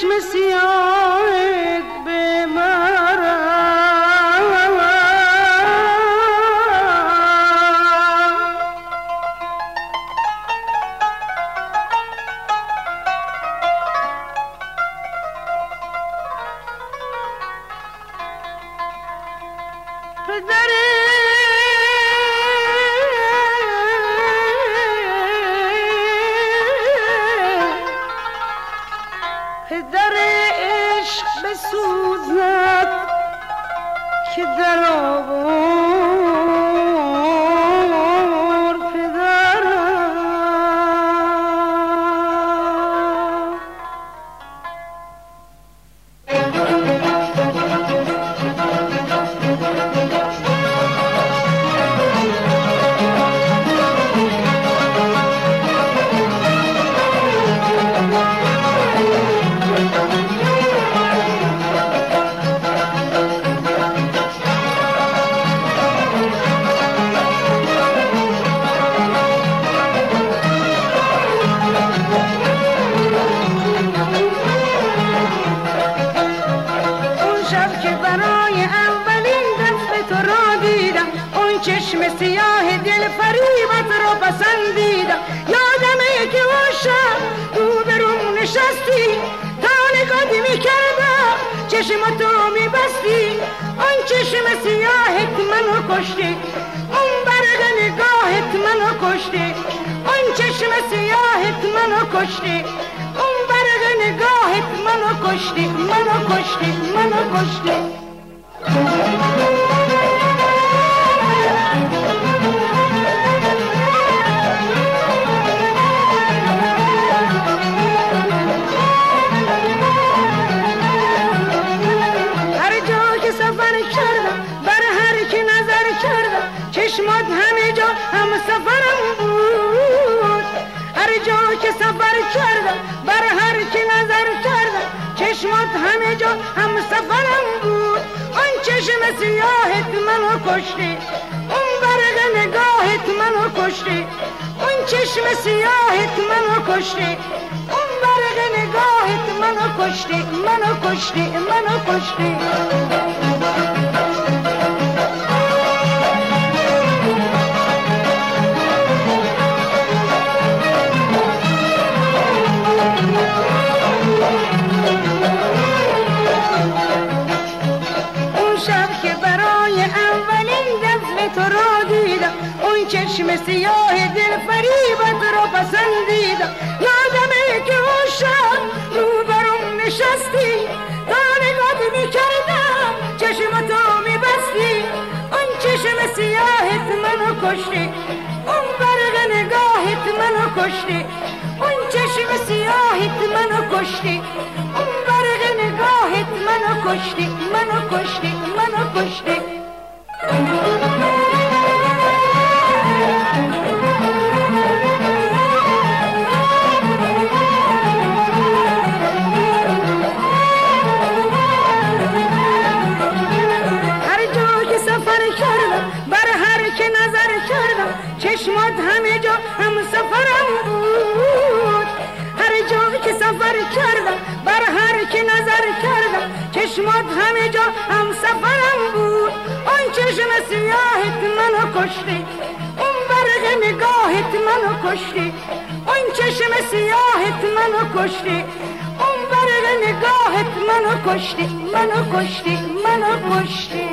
چشم سیاهت به پدر عشق بسوزد که در آورد پدرم. چشم سیاه دل فریبت را پسندیدم. یادمه که اون شب روبروم نشستی، تا نگاهت میکردم چشم تو میبستی. اون چشم سیاهت منو کشتی، اون برق نگاهت منو کشتی. اون چشم سیاهت منو کشتی، اون برق نگاهت منو کشتی. منو کشتی، منو کشتی. چشمات همه جا هم سفرم بود. هر جا که سفر کردم بر هر که نظر کردم چشمات همه جا هم سفرم بود. اون چشم سیاهت منو کشتی، اون برق نگاهت منو کشتی. اون چشم سیاهت منو کشتی، اون برق نگاهت منو کشتی. منو کشتی، منو کشتی. چشم سیاه دل فریبت را پسندیدم. یادمه که اون شب روبروم نشستی، تا نگاهت میکردم چشم تو میبستی. اون چشم سیاهت منو کشتی، اون برق نگاهت منو کشتی. اون چشم سیاهت منو کشتی، اون برق نگاهت منو کشتی. منو کشتی، منو کشتی. چشمات همه جا هم سفرم بود. هر جا که سفر کردم بر هر که نظر کردم چشمات همه جا هم سفرم بود. اون چشم سیاهت منو کشتی، اون برق نگاهت منو کشتی. اون چشم سیاهت منو کشتی، اون برق نگاهت منو کشتی. منو کشتی، منو کشتی.